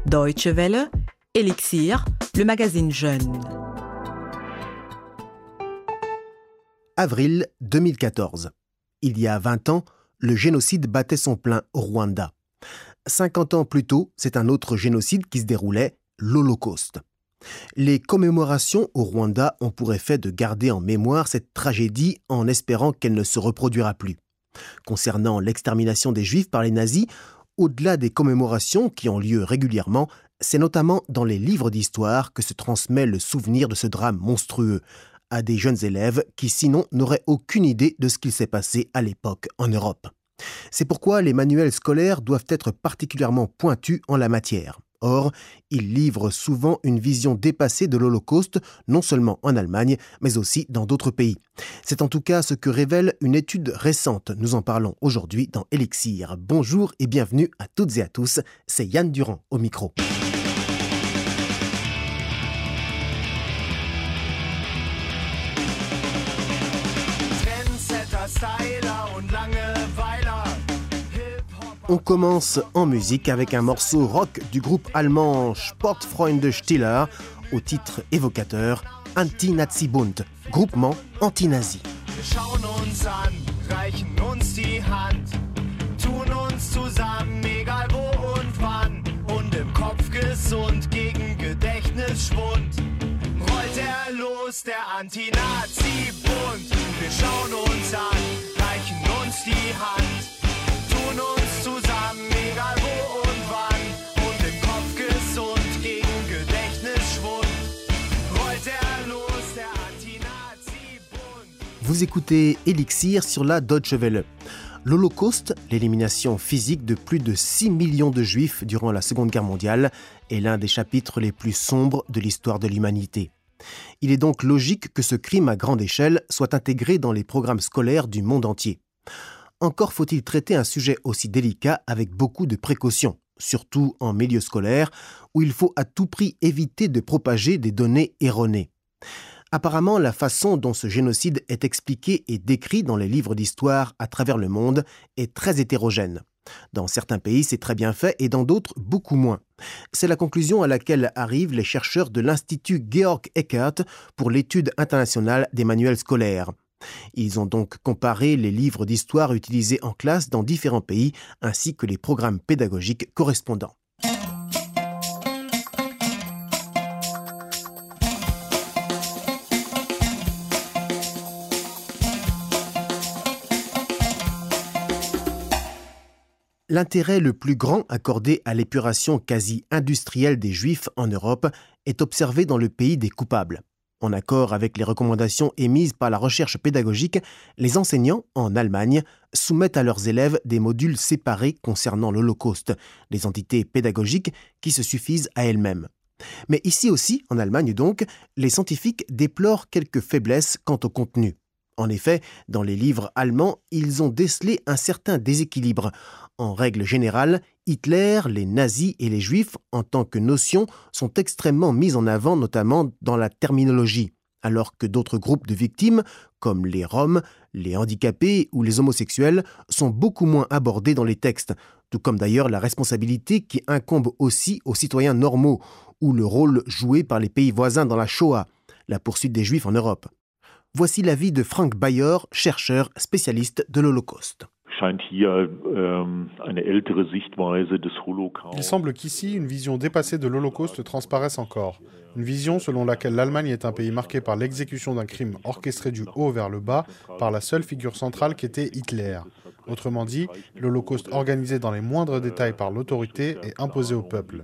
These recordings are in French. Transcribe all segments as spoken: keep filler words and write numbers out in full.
Deutsche Welle, Elixir, le magazine Jeune. Avril deux mille quatorze. Il y a vingt ans, le génocide battait son plein au Rwanda. cinquante ans plus tôt, c'est un autre génocide qui se déroulait, l'Holocauste. Les commémorations au Rwanda ont pour effet de garder en mémoire cette tragédie en espérant qu'elle ne se reproduira plus. Concernant l'extermination des Juifs par les nazis, au-delà des commémorations qui ont lieu régulièrement, c'est notamment dans les livres d'histoire que se transmet le souvenir de ce drame monstrueux à des jeunes élèves qui sinon n'auraient aucune idée de ce qu'il s'est passé à l'époque en Europe. C'est pourquoi les manuels scolaires doivent être particulièrement pointus en la matière. Or, ils livrent souvent une vision dépassée de l'Holocauste, non seulement en Allemagne, mais aussi dans d'autres pays. C'est en tout cas ce que révèle une étude récente. Nous en parlons aujourd'hui dans Elixir. Bonjour et bienvenue à toutes et à tous. C'est Yann Durand au micro. On commence en musique avec un morceau rock du groupe allemand Sportfreunde Stiller au titre évocateur Anti-Nazi-Bund, groupement anti-nazi. Wir schauen uns an, reichen uns die Hand, tun uns zusammen, egal wo und wann, und im Kopf gesund gegen Gedächtnisschwund. Rollt er los, der Anti-Nazi-Bund. Wir schauen uns an, reichen uns die Hand, tun uns zusammen, egal wo und wann, und im Kopf gesund gegen Gedächtnisschwund. Rollt er los, der Anti-Nazi-Bund. Vous écoutez Elixir sur la Deutsche Welle. L'Holocauste, l'élimination physique de plus de six millions de Juifs durant la Seconde Guerre mondiale, est l'un des chapitres les plus sombres de l'histoire de l'humanité. Il est donc logique que ce crime à grande échelle soit intégré dans les programmes scolaires du monde entier. Encore faut-il traiter un sujet aussi délicat avec beaucoup de précautions, surtout en milieu scolaire, où il faut à tout prix éviter de propager des données erronées. Apparemment, la façon dont ce génocide est expliqué et décrit dans les livres d'histoire à travers le monde est très hétérogène. Dans certains pays, c'est très bien fait et dans d'autres, beaucoup moins. C'est la conclusion à laquelle arrivent les chercheurs de l'Institut Georg Eckert pour l'étude internationale des manuels scolaires. Ils ont donc comparé les livres d'histoire utilisés en classe dans différents pays ainsi que les programmes pédagogiques correspondants. L'intérêt le plus grand accordé à l'épuration quasi industrielle des Juifs en Europe est observé dans le pays des coupables. En accord avec les recommandations émises par la recherche pédagogique, les enseignants, en Allemagne, soumettent à leurs élèves des modules séparés concernant l'Holocauste, des entités pédagogiques qui se suffisent à elles-mêmes. Mais ici aussi, en Allemagne donc, les scientifiques déplorent quelques faiblesses quant au contenu. En effet, dans les livres allemands, ils ont décelé un certain déséquilibre. En règle générale, Hitler, les nazis et les juifs, en tant que notion, sont extrêmement mis en avant, notamment dans la terminologie, alors que d'autres groupes de victimes, comme les Roms, les handicapés ou les homosexuels, sont beaucoup moins abordés dans les textes, tout comme d'ailleurs la responsabilité qui incombe aussi aux citoyens normaux, ou le rôle joué par les pays voisins dans la Shoah, la poursuite des Juifs en Europe. Voici l'avis de Frank Bayer, chercheur spécialiste de l'Holocauste. Il semble qu'ici, une vision dépassée de l'Holocauste transparaisse encore. Une vision selon laquelle l'Allemagne est un pays marqué par l'exécution d'un crime orchestré du haut vers le bas par la seule figure centrale qu'était Hitler. Autrement dit, l'Holocauste organisé dans les moindres détails par l'autorité et imposé au peuple.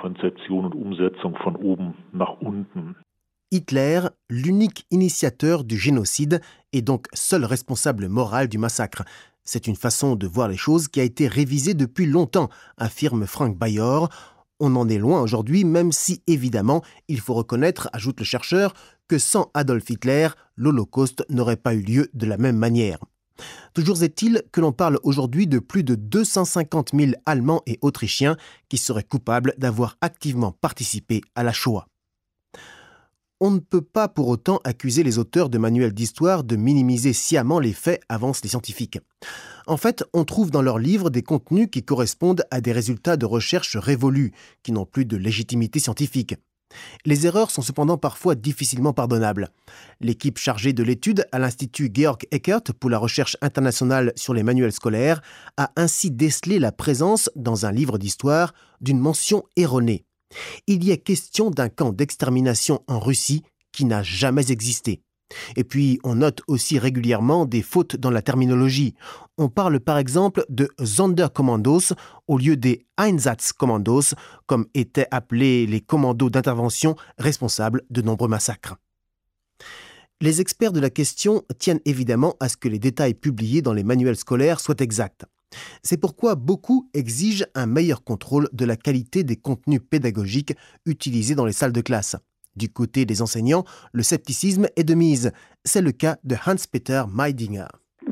Hitler, l'unique initiateur du génocide, est donc seul responsable moral du massacre. C'est une façon de voir les choses qui a été révisée depuis longtemps, affirme Frank Bayer. On en est loin aujourd'hui, même si, évidemment, il faut reconnaître, ajoute le chercheur, que sans Adolf Hitler, l'Holocauste n'aurait pas eu lieu de la même manière. Toujours est-il que l'on parle aujourd'hui de plus de deux cent cinquante mille Allemands et Autrichiens qui seraient coupables d'avoir activement participé à la Shoah. On ne peut pas pour autant accuser les auteurs de manuels d'histoire de minimiser sciemment les faits, avancent les scientifiques. En fait, on trouve dans leurs livres des contenus qui correspondent à des résultats de recherche révolus, qui n'ont plus de légitimité scientifique. Les erreurs sont cependant parfois difficilement pardonnables. L'équipe chargée de l'étude à l'Institut Georg Eckert pour la recherche internationale sur les manuels scolaires a ainsi décelé la présence, dans un livre d'histoire, d'une mention erronée. Il y est question d'un camp d'extermination en Russie qui n'a jamais existé. Et puis, on note aussi régulièrement des fautes dans la terminologie. On parle par exemple de Sonderkommandos au lieu des Einsatzkommandos, comme étaient appelés les commandos d'intervention responsables de nombreux massacres. Les experts de la question tiennent évidemment à ce que les détails publiés dans les manuels scolaires soient exacts. C'est pourquoi beaucoup exigent un meilleur contrôle de la qualité des contenus pédagogiques utilisés dans les salles de classe. Du côté des enseignants, le scepticisme est de mise. C'est le cas de Hans-Peter Meidinger.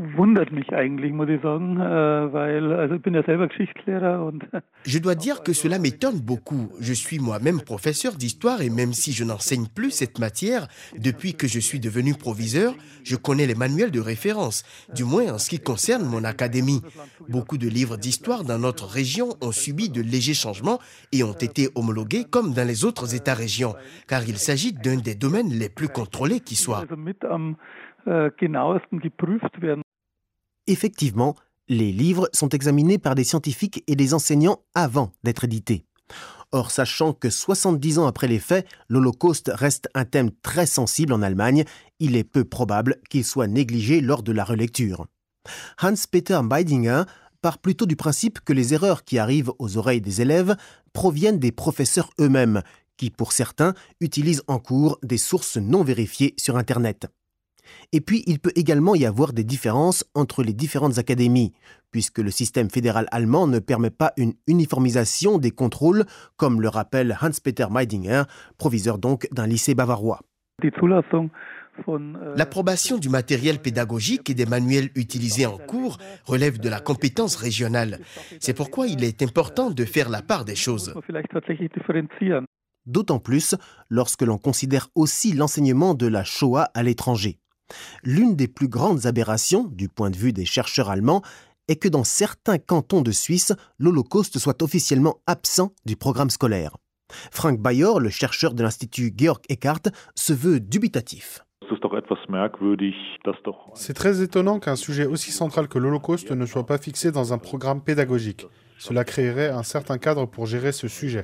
Je dois dire que cela m'étonne beaucoup. Je suis moi-même professeur d'histoire et même si je n'enseigne plus cette matière, depuis que je suis devenu proviseur, je connais les manuels de référence, du moins en ce qui concerne mon académie. Beaucoup de livres d'histoire dans notre région ont subi de légers changements et ont été homologués comme dans les autres États-régions, car il s'agit d'un des domaines les plus contrôlés qui soit. Effectivement, les livres sont examinés par des scientifiques et des enseignants avant d'être édités. Or, sachant que soixante-dix ans après les faits, l'Holocauste reste un thème très sensible en Allemagne, il est peu probable qu'il soit négligé lors de la relecture. Hans-Peter Meidinger part plutôt du principe que les erreurs qui arrivent aux oreilles des élèves proviennent des professeurs eux-mêmes, qui, pour certains, utilisent en cours des sources non vérifiées sur Internet. Et puis, il peut également y avoir des différences entre les différentes académies, puisque le système fédéral allemand ne permet pas une uniformisation des contrôles, comme le rappelle Hans-Peter Meidinger, proviseur donc d'un lycée bavarois. L'approbation du matériel pédagogique et des manuels utilisés en cours relève de la compétence régionale. C'est pourquoi il est important de faire la part des choses. D'autant plus lorsque l'on considère aussi l'enseignement de la Shoah à l'étranger. L'une des plus grandes aberrations, du point de vue des chercheurs allemands, est que dans certains cantons de Suisse, l'Holocauste soit officiellement absent du programme scolaire. Frank Bayor, le chercheur de l'Institut Georg Eckert, se veut dubitatif. C'est très étonnant qu'un sujet aussi central que l'Holocauste ne soit pas fixé dans un programme pédagogique. Cela créerait un certain cadre pour gérer ce sujet.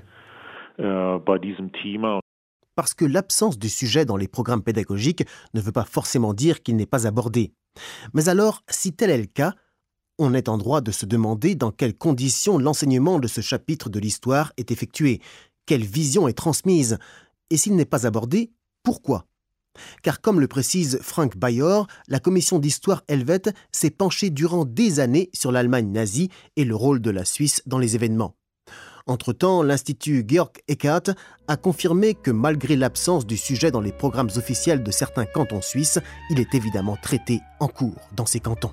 Parce que l'absence du sujet dans les programmes pédagogiques ne veut pas forcément dire qu'il n'est pas abordé. Mais alors, si tel est le cas, on est en droit de se demander dans quelles conditions l'enseignement de ce chapitre de l'histoire est effectué, quelle vision est transmise, et s'il n'est pas abordé, pourquoi ? Car comme le précise Frank Bayor, la commission d'histoire helvète s'est penchée durant des années sur l'Allemagne nazie et le rôle de la Suisse dans les événements. Entre-temps, l'Institut Georg Eckert a confirmé que malgré l'absence du sujet dans les programmes officiels de certains cantons suisses, il est évidemment traité en cours dans ces cantons.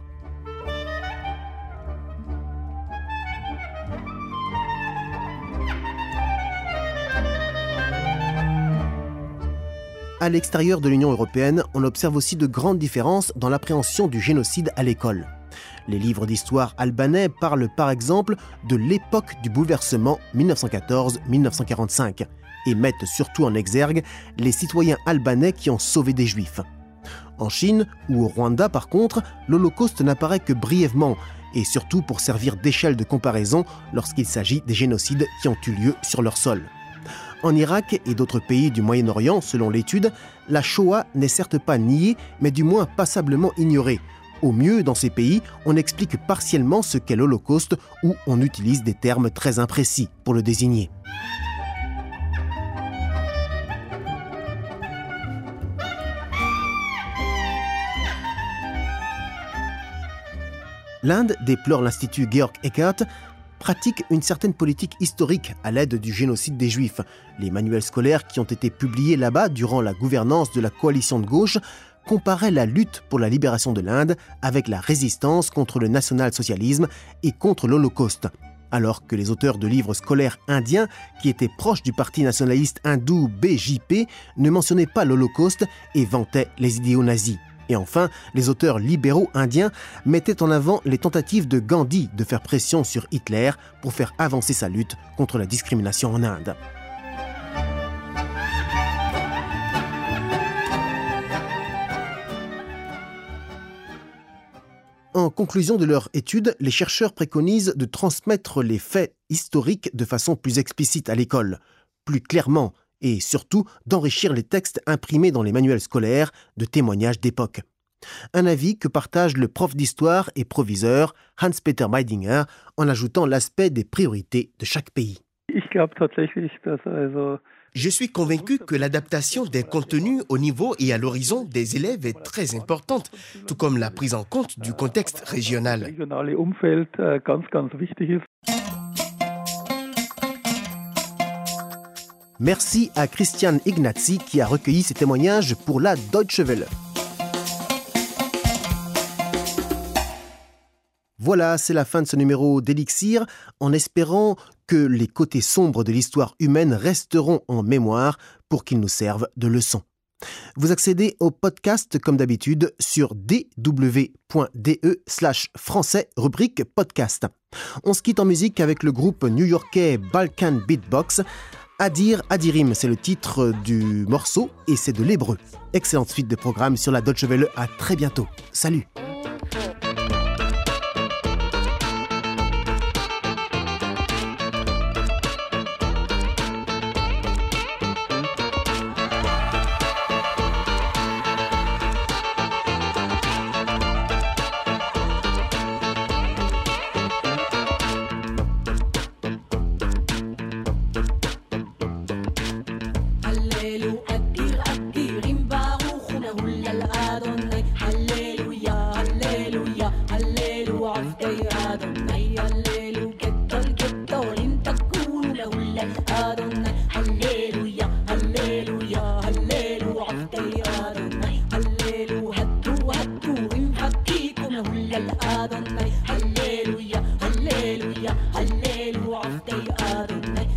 À l'extérieur de l'Union européenne, on observe aussi de grandes différences dans l'appréhension du génocide à l'école. Les livres d'histoire albanais parlent par exemple de l'époque du bouleversement mille neuf cent quatorze à mille neuf cent quarante-cinq et mettent surtout en exergue les citoyens albanais qui ont sauvé des Juifs. En Chine ou au Rwanda, par contre, l'Holocauste n'apparaît que brièvement et surtout pour servir d'échelle de comparaison lorsqu'il s'agit des génocides qui ont eu lieu sur leur sol. En Irak et d'autres pays du Moyen-Orient, selon l'étude, la Shoah n'est certes pas niée, mais du moins passablement ignorée. Au mieux, dans ces pays, on explique partiellement ce qu'est l'Holocauste ou on utilise des termes très imprécis pour le désigner. L'Inde, déplore l'Institut Georg Eckert, pratique une certaine politique historique à l'aide du génocide des Juifs. Les manuels scolaires qui ont été publiés là-bas durant la gouvernance de la coalition de gauche comparaient la lutte pour la libération de l'Inde avec la résistance contre le national-socialisme et contre l'Holocauste. alors que les auteurs de livres scolaires indiens, qui étaient proches du parti nationaliste hindou B J P, ne mentionnaient pas l'Holocauste et vantaient les idéaux nazis. Et enfin, les auteurs libéraux indiens mettaient en avant les tentatives de Gandhi de faire pression sur Hitler pour faire avancer sa lutte contre la discrimination en Inde. En conclusion de leur étude, les chercheurs préconisent de transmettre les faits historiques de façon plus explicite à l'école, plus clairement, et surtout d'enrichir les textes imprimés dans les manuels scolaires de témoignages d'époque. Un avis que partage le prof d'histoire et proviseur Hans-Peter Meidinger en ajoutant l'aspect des priorités de chaque pays. Je suis convaincu que l'adaptation des contenus au niveau et à l'horizon des élèves est très importante, tout comme la prise en compte du contexte régional. Merci à Christian Ignazi qui a recueilli ces témoignages pour la Deutsche Welle. Voilà, c'est la fin de ce numéro d'Elixir, en espérant que les côtés sombres de l'histoire humaine resteront en mémoire pour qu'ils nous servent de leçon. Vous accédez au podcast comme d'habitude sur d w point d e slash français rubrique podcast. On se quitte en musique avec le groupe new-yorkais Balkan Beatbox. Adir Adirim, c'est le titre du morceau et c'est de l'hébreu. Excellente suite de programmes sur la Deutsche Welle. À très bientôt. Salut. Halleluja, halleluja, halleluja, Adonai.